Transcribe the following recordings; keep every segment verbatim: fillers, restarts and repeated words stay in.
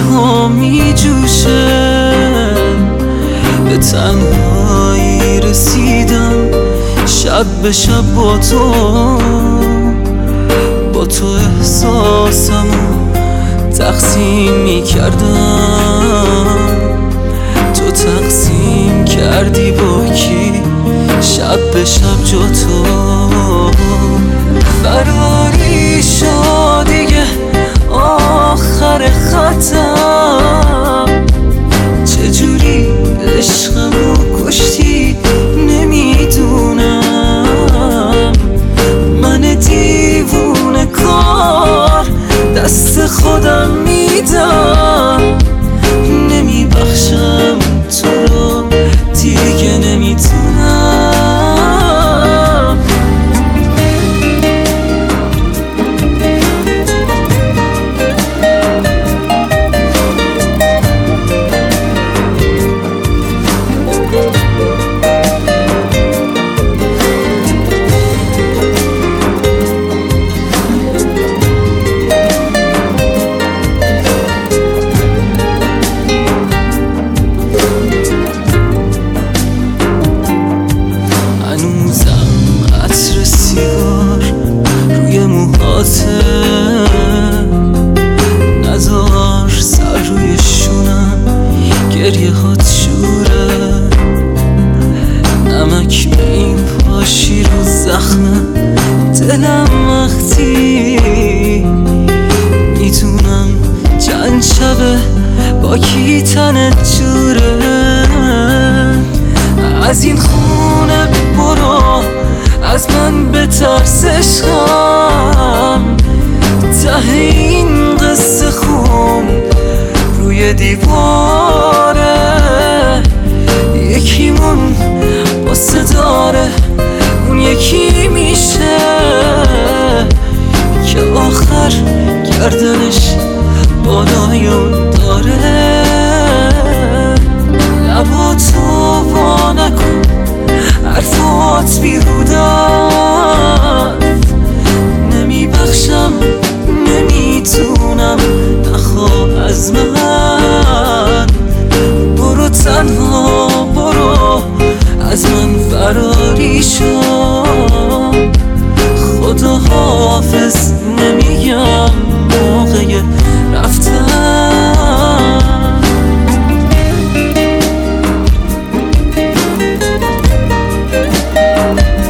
ها می جوشه، به تنهایی رسیدم شب به شب با تو، با تو احساسمو تقسیم می کردم. تو تقسیم کردی با کی شب به شب جا تو، فراری شد دیگه آخر خطم. چجوری عشقمو کشتی نمیدونم، من دیوونه کار دست خودم میدم. نمیبخشم تو رو دیگه نمیتونم. روی موهاته نذار سر روی شونم، گریه هات شوره، نمک این پاشی رو زخم دلم. وقتی میتونم چند شبه با کی تنت جوره، از این خونه برو، از من به ترس عشقم. ته این قصه خون روی دیواره، یکیمون قصه داره، اون یکی میشه که آخر گردنش بالای اون داره. لباتو وا نکن، حرفات بیهودن، نمیبخشم نمیتونم، نخواه از من. برو تنها برو، از من فراری شو، خدا حافظ نمیگم موقع رفتن.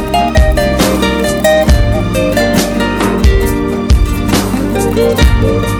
We'll be right back.